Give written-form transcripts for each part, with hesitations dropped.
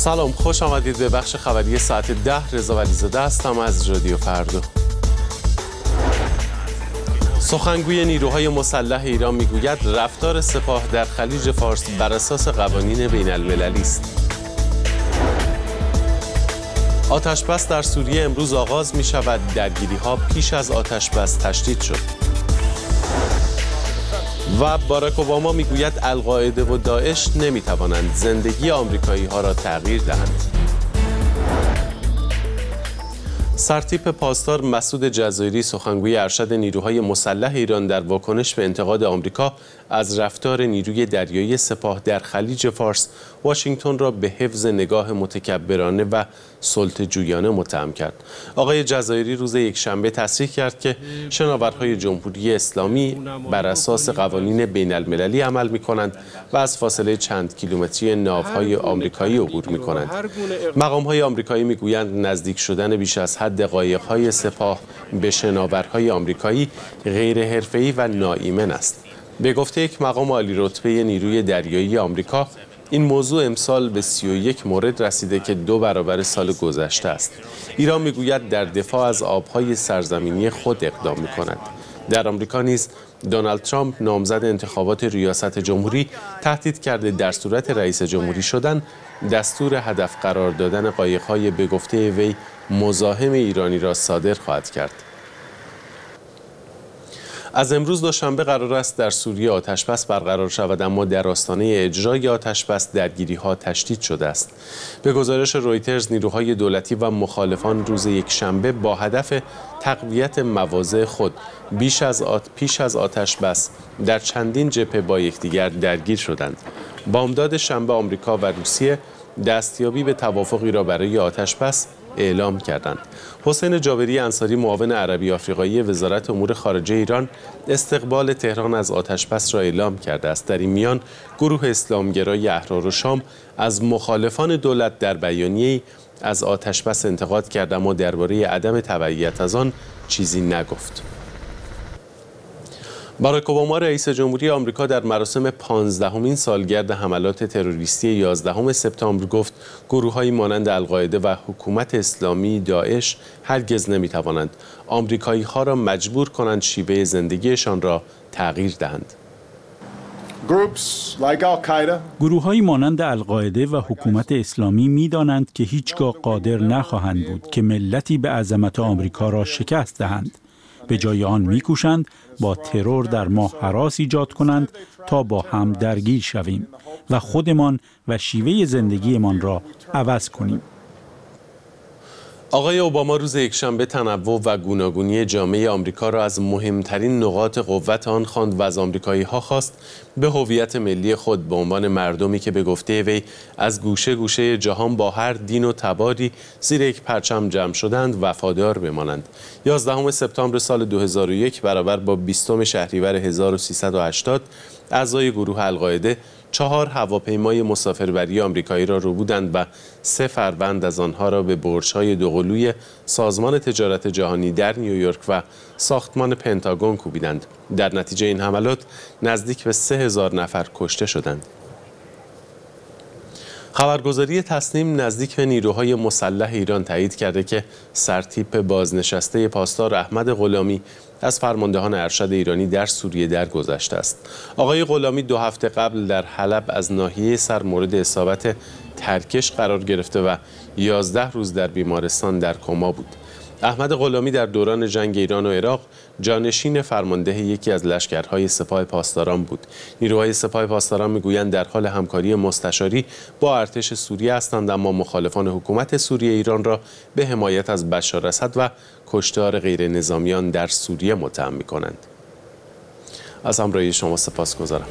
سلام، خوش آمدید به بخش خبری ساعت 10. رضا ولیزاده هستم از رادیو فردا. سخنگوی نیروهای مسلح ایران میگوید رفتار سپاه در خلیج فارس بر اساس قوانین بین المللی است. آتش‌بس در سوریه امروز آغاز می شود. درگیری‌ها پیش از آتش‌بس تشدید شد. و باراک اوباما میگوید القاعده و داعش نمیتوانند زندگی آمریکایی‌ها را تغییر دهند. سرتیپ پاسدار مسعود جزایری سخنگوی ارشد نیروهای مسلح ایران در واکنش به انتقاد آمریکا از رفتار نیروی دریایی سپاه در خلیج فارس واشنگتن را به حفظ نگاه متکبرانه و سلطه‌جویانه متهم کرد. آقای جزایری روز یکشنبه تصریح کرد که شناورهای جمهوری اسلامی بر اساس قوانین بین المللی عمل می‌کنند و از فاصله چند کیلومتری ناوهای آمریکایی عبور می‌کنند. مقام‌های آمریکایی می‌گویند نزدیک شدن بیش از حد قایق‌های سپاه به شناورهای آمریکایی غیر حرفه‌ای و ناایمن است. به گفته یک مقام عالی رتبه نیروی دریایی آمریکا، این موضوع امسال به 31 مورد رسیده که 2 برابر سال گذشته است. ایران میگوید در دفاع از آبهای سرزمینی خود اقدام می‌کند. در آمریکا نیز دونالد ترامپ نامزد انتخابات ریاست جمهوری تهدید کرده در صورت رئیس جمهوری شدن دستور هدف قرار دادن قایق‌های به گفته وی مزاحم ایرانی را صادر خواهد کرد. از امروز دوشنبه قرار است در سوریه آتش‌بس برقرار شود، اما در آستانه اجرای آتش‌بس درگیری‌ها تشدید شده است. به گزارش رویترز نیروهای دولتی و مخالفان روز یکشنبه با هدف تقویت مواضع خود پیش از آتش‌بس در چندین جبهه با یکدیگر درگیر شدند. بامداد شنبه آمریکا و روسیه دستیابی به توافقی را برای آتش‌بس اعلام کردند. حسین جابری انصاری معاون عربی آفریقایی وزارت امور خارجه ایران استقبال تهران از آتش‌بس را اعلام کرده است. در این میان گروه اسلامگرای احرار الشام از مخالفان دولت در بیانیه‌ای از آتش‌بس انتقاد کرد، اما درباره عدم تبعیت از آن چیزی نگفت. باراک اوباما رئیس جمهوری آمریکا در مراسم 15مین سالگرد حملات تروریستی 11 سپتامبر گفت گروه‌هایی مانند القاعده و حکومت اسلامی داعش هرگز نمی‌توانند آمریکایی‌ها را مجبور کنند شیوه زندگیشان را تغییر دهند. گروه‌هایی مانند القاعده و حکومت اسلامی می‌دانند که هیچگاه قادر نخواهند بود که ملتی به عظمت آمریکا را شکست دهند. به جای آن می‌کوشند با ترور در ما هراس ایجاد کنند تا با هم درگیر شویم و خودمان و شیوه زندگیمان را عوض کنیم. آقای اوباما روز یکشنبه تنوع و گوناگونی جامعه آمریکا را از مهمترین نقاط قوت آن خواند و از آمریکایی‌ها خواست به هویت ملی خود به عنوان مردمی که به گفته وی از گوشه گوشه جهان با هر دین و تباری زیر یک پرچم جمع شدند وفادار بمانند. 11 سپتامبر سال 2001 برابر با 20 شهریور 1380 اعضای گروه القاعده 4 هواپیمای مسافربری آمریکایی را ربودند و 3 فروند از آنها را به برج‌های دوقلوی سازمان تجارت جهانی در نیویورک و ساختمان پنتاگون کوبیدند. در نتیجه این حملات نزدیک به 3000 نفر کشته شدند. خبرگزاری تصنیم نزدیک به نیروهای مسلح ایران تایید کرده که سرتیپ بازنشسته پاسدار احمد غلامی از فرماندهان ارشد ایرانی در سوریه درگذشته است. آقای غلامی 2 هفته قبل در حلب از ناحیه سر مورد اصابت ترکش قرار گرفته و 11 روز در بیمارستان در کما بود. احمد غلامی در دوران جنگ ایران و عراق جانشین فرمانده یکی از لشکرهای سپاه پاسداران بود. نیروهای سپاه پاسداران میگویند در حال همکاری مستشاری با ارتش سوریه هستند، اما مخالفان حکومت سوریه ایران را به حمایت از بشار اسد و کشتار غیر نظامیان در سوریه متهم می‌کنند. از همراهی شما سپاسگزارم.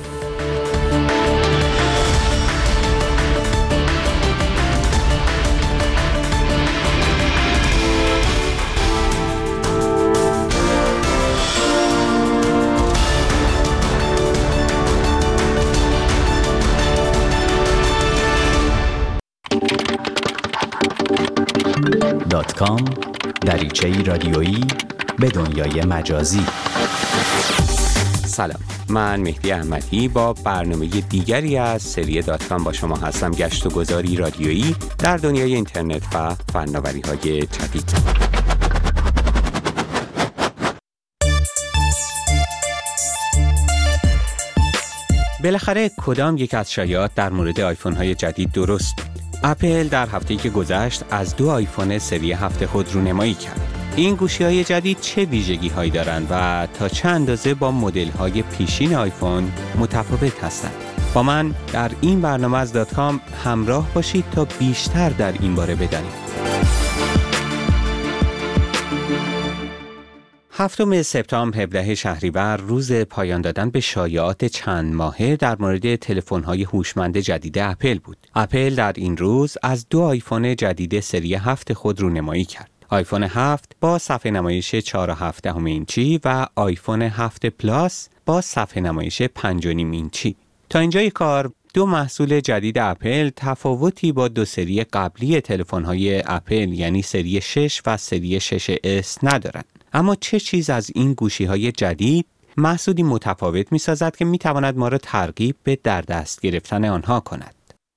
.com دریچه‌ای رادیویی به دنیای مجازی. سلام، من مهدی احمدی با برنامه دیگری از سری .com با شما هستم. گشت و گذاری رادیویی در دنیای اینترنت و فناوری‌های جدید. بالاخره کدام یک از شایعات در مورد آیفون های جدید درست بود؟ اپل در هفته‌ای که گذشت از 2 آیفون سری 7 خود رونمایی کرد. این گوشی‌های جدید چه ویژگی‌هایی دارند و تا چه اندازه با مدل‌های پیشین آیفون متفاوت هستند؟ با من در این برنامه از .com همراه باشید تا بیشتر در این باره بدانید. 7 سپتامبر 17 شهریور روز پایان دادن به شایعات چند ماهه در مورد تلفن‌های هوشمند جدید اپل بود. اپل در این روز از 2 آیفون جدید سری 7 خود رونمایی کرد. آیفون 7 با صفحه نمایش 4.7 اینچی و آیفون 7 پلاس با صفحه نمایش 5.5 اینچی. تا اینجای کار 2 محصول جدید اپل تفاوتی با 2 سری قبلی تلفن‌های اپل یعنی سری 6 و سری 6S ندارند. اما چه چیز از این گوشی‌های جدید محصولی متفاوت می‌سازد که می‌تواند ما را ترغیب به در دست گرفتن آنها کند؟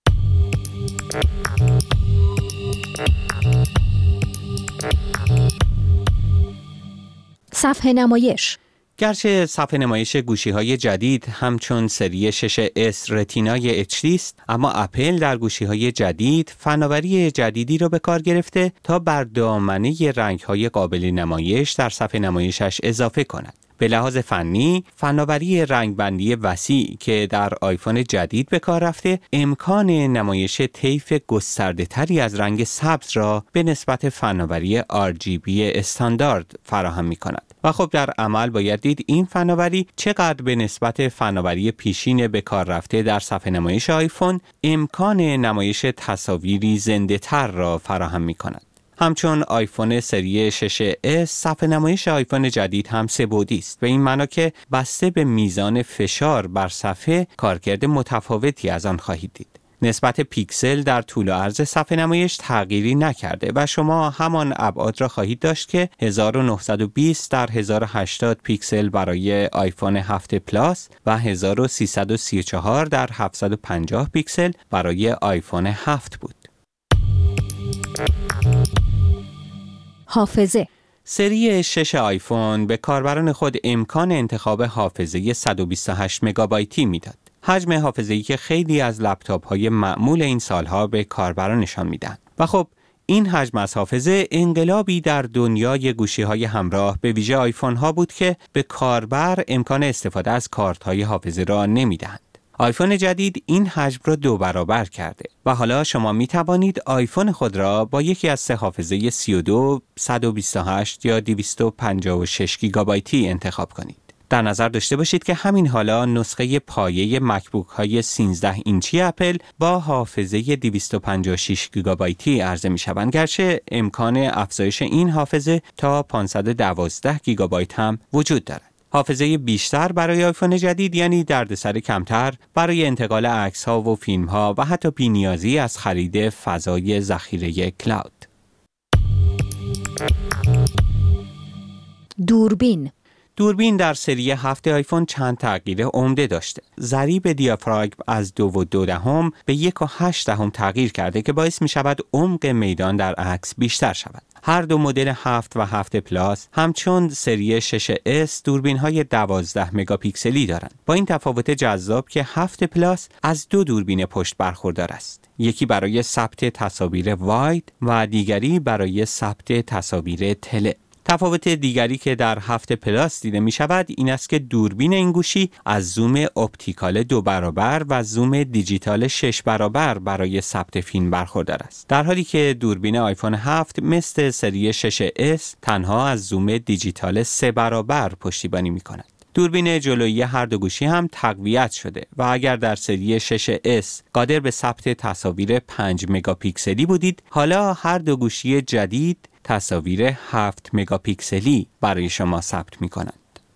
صفحه نمایش. گرچه صفحه نمایش گوشی‌های جدید همچون سری 6S رتینای HD است، اما اپل در گوشی‌های جدید فناوری جدیدی را به کار گرفته تا بر دامنه رنگ‌های قابل نمایش در صفحه نمایشش اضافه کند. به لحاظ فنی، فناوری رنگبندی وسیع که در آیفون جدید به کار رفته، امکان نمایش طیف گسترده‌تری از رنگ سبز را به نسبت فناوری RGB استاندارد فراهم می‌کند. و خب در عمل باید دید این فناوری چقدر به نسبت فناوری پیشین به کار رفته در صفحه نمایش آیفون امکان نمایش تصاویری زنده‌تر را فراهم می‌کند. همچون آیفون سری 6S صفحه نمایش آیفون جدید هم 3 بعدی است، به این معنا که بسته به میزان فشار بر صفحه کارکرد متفاوتی از آن خواهید دید. نسبت پیکسل در طول و عرض صفحه نمایش تغییری نکرده و شما همان ابعاد را خواهید داشت که 1920 در 1080 پیکسل برای آیفون 7 پلاس و 1334 در 750 پیکسل برای آیفون 7 بود. حافظه. سری 6 آیفون به کاربران خود امکان انتخاب حافظه 128 مگابایتی میداد. حجم حافظه‌ای که خیلی از لپتاپ‌های معمول این سالها به کاربرانشان میدن. و خب این حجم از حافظه انقلابی در دنیای گوشی‌های همراه به ویژه آیفون‌ها بود که به کاربر امکان استفاده از کارت‌های حافظه را نمیدهند. آیفون جدید این حجم را 2 برابر کرده و حالا شما می توانید آیفون خود را با یکی از 3 حافظه 32, 128 یا 256 گیگابایتی انتخاب کنید. در نظر داشته باشید که همین حالا نسخه پایه مکبوک های 13 اینچی اپل با حافظه 256 گیگابایتی عرضه می شوند، گرچه امکان افزایش این حافظه تا 512 گیگابایت هم وجود دارد. حافظه بیشتر برای آیفون جدید یعنی دردسر کمتر برای انتقال عکس‌ها و فیلم‌ها و حتی بی‌نیازی از خرید فضای ذخیره کلاود. دوربین در سری 7 آیفون چند تغییر عمده داشته. ضریب دیافراگم از 2.2 به 1.8 تغییر کرده که باعث می شود عمق میدان در عکس بیشتر شود. هر 2 مدل 7 و 7 پلاس همچون سری 6S دوربین‌های 12 مگاپیکسلی دارند. با این تفاوت جذاب که 7 پلاس از 2 دوربین پشت برخوردار است. یکی برای ثبت تصاویر واید و دیگری برای ثبت تصاویر تله. تفاوت دیگری که در 7 پلاس دیده می شود این است که دوربین این گوشی از زوم اپتیکال 2 برابر و زوم دیجیتال 6 برابر برای ثبت فیلم برخوردار است، در حالی که دوربین آیفون 7 مثل سری 6S تنها از زوم دیجیتال 3 برابر پشتیبانی می کند. دوربین جلویی هر دو گوشی هم تقویت شده و اگر در سری 6S قادر به ثبت تصاویر 5 مگاپیکسلی بودید، حالا هر دو گوشی جدید تصاویر 7 مگاپیکسلی برای شما ثبت می کنند.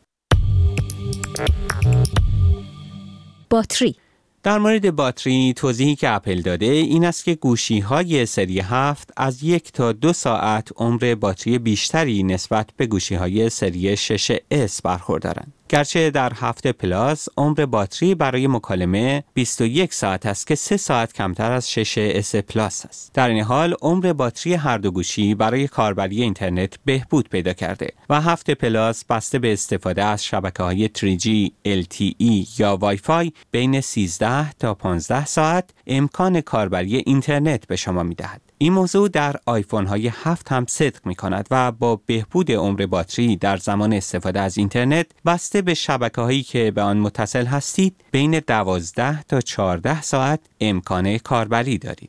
باتری. در مورد باتری توضیحی که اپل داده این است که گوشی‌های سری 7 از 1 تا 2 ساعت عمر باتری بیشتری نسبت به گوشی‌های سری 6S برخوردارند. گرچه در 7 پلاس عمر باتری برای مکالمه 21 ساعت است که 3 ساعت کمتر از 6S پلاس است. در این حال عمر باتری هر دو گوشی برای کاربری اینترنت بهبود پیدا کرده و 7 پلاس بسته به استفاده از شبکه‌های 3G، LTE یا وای فای بین 13 تا 15 ساعت امکان کاربری اینترنت به شما می‌دهد. این موضوع در آیفون های 7 هم صدق می کند و با بهبود عمر باتری در زمان استفاده از اینترنت بسته به شبکه هایی که به آن متصل هستید بین 12 تا 14 ساعت امکان کاربری دارید.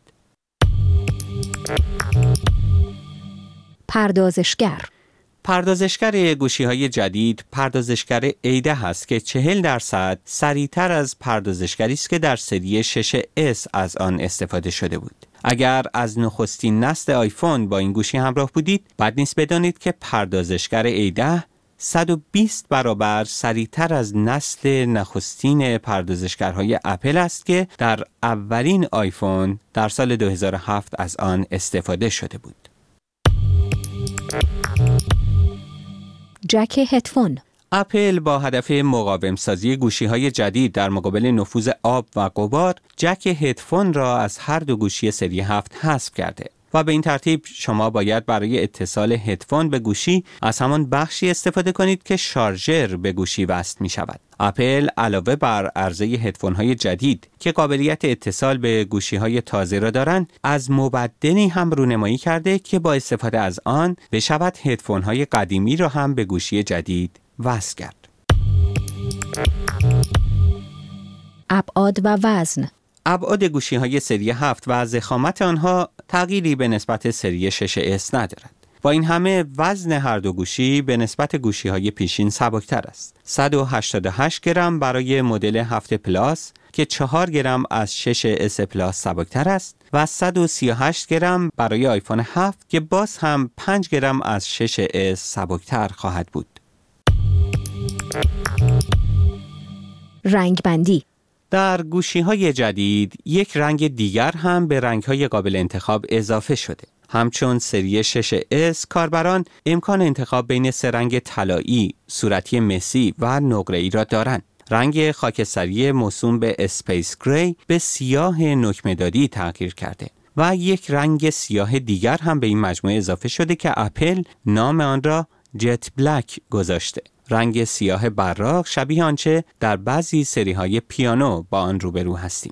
پردازشگر گوشی‌های جدید پردازشگر ایده هست که 40% سریعتر از پردازشگری است که در سری 6S از آن استفاده شده بود. اگر از نخستین نسل آیفون با این گوشی همراه بودید، بد نیست بدانید که پردازشگر ایده 120 برابر سریعتر از نسل نخستین پردازشگرهای اپل است که در اولین آیفون در سال 2007 از آن استفاده شده بود. جک هدفون. اپل با هدف مقاوم سازی گوشی‌های جدید در مقابل نفوذ آب و غبار، جک هدفون را از هر دو گوشی سری 7 حذف کرده و به این ترتیب شما باید برای اتصال هدفون به گوشی از همان بخشی استفاده کنید که شارژر به گوشی وصل می شود. اپل علاوه بر عرضه هدفون‌های جدید که قابلیت اتصال به گوشی‌های تازه را دارند، از مبدلی هم رونمایی کرده که با استفاده از آن بشود هدفون‌های قدیمی را هم به گوشی جدید وصل کرد. ابعاد و وزن. ابعاد گوشی‌های سری 7 و ضخامت آنها تغییری به نسبت سری 6S ندارد. با این همه وزن هر دو گوشی به نسبت گوشی‌های پیشین سبکتر است. 188 گرم برای مدل 7 پلاس که 4 گرم از 6S پلاس سبکتر است و 138 گرم برای آیفون 7 که باز هم 5 گرم از 6S سبکتر خواهد بود. رنگ بندی. در گوشی‌های جدید یک رنگ دیگر هم به رنگ‌های قابل انتخاب اضافه شده. همچون سری 6S کاربران امکان انتخاب بین 3 رنگ طلایی، صورتی مسی و نقره‌ای را دارند. رنگ خاکستری موسوم به اسپیس گری به سیاه نکمه‌دادی تغییر کرده و یک رنگ سیاه دیگر هم به این مجموعه اضافه شده که اپل نام آن را جت بلک گذاشته. رنگ سیاه براق شبیه آنچه در بعضی سری‌های پیانو با آن روبرو هستیم.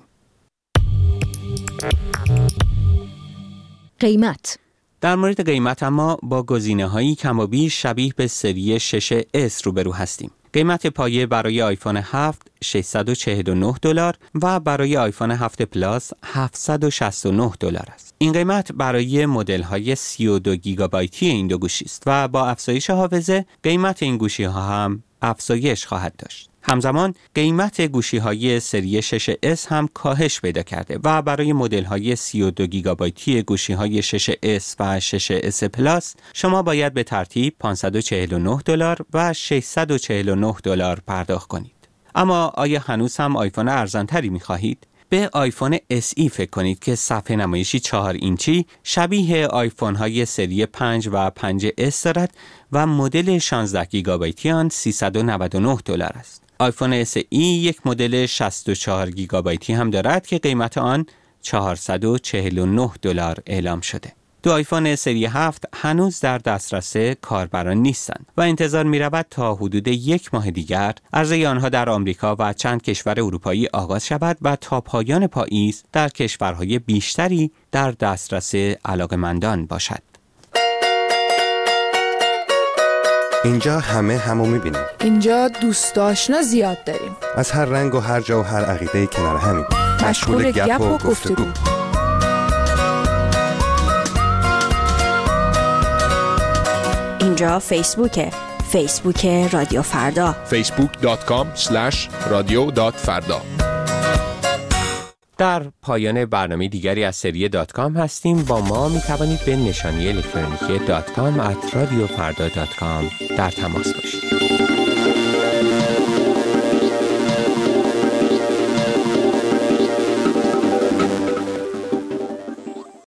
قیمت. در مورد قیمت اما با گزینه‌هایی کم و بیش شبیه به سری 6S روبرو هستیم. قیمت پایه برای آیفون 7 $649 و برای آیفون 7 پلاس $769 است. این قیمت برای مدل‌های 32 گیگابایتی این دو گوشی است و با افزایش حافظه قیمت این گوشی‌ها هم افزایش خواهد داشت. همزمان قیمت گوشی‌های سری 6S هم کاهش پیدا کرده و برای مدل‌های 32 گیگابایتی گوشی‌های 6S و 6S پلاس شما باید به ترتیب $549 و $649 پرداخت کنید. اما آیا هنوز هم آیفون ارزان‌تری می‌خواهید؟ به آیفون SE فکر کنید که صفحه نمایشی 4 اینچی شبیه آیفون‌های سری 5 و 5S دارد و مدل 16 گیگابایتی آن $399 است. آیفون SE یک مدل 64 گیگابایتی هم دارد که قیمت آن $449 اعلام شده. دو آیفون سری 7 هنوز در دسترس کاربران نیستند و انتظار می رود تا حدود 1 ماه دیگر عرضه آنها در آمریکا و چند کشور اروپایی آغاز شود و تا پایان پاییز در کشورهای بیشتری در دسترس علاقه‌مندان باشد. اینجا همو می‌بینیم. اینجا دوست آشنا زیاد داریم. از هر رنگ و هر جا و هر عقیده‌ای کنار همیم. مشغول گپ و گفتگو. اینجا فیسبوک رادیو فردا. facebook.com/radio.farda. در پایان برنامه دیگری از سری .com هستیم. با ما می توانید به نشانی الکترونیکی .com @radiofarda.com در تماس باشید.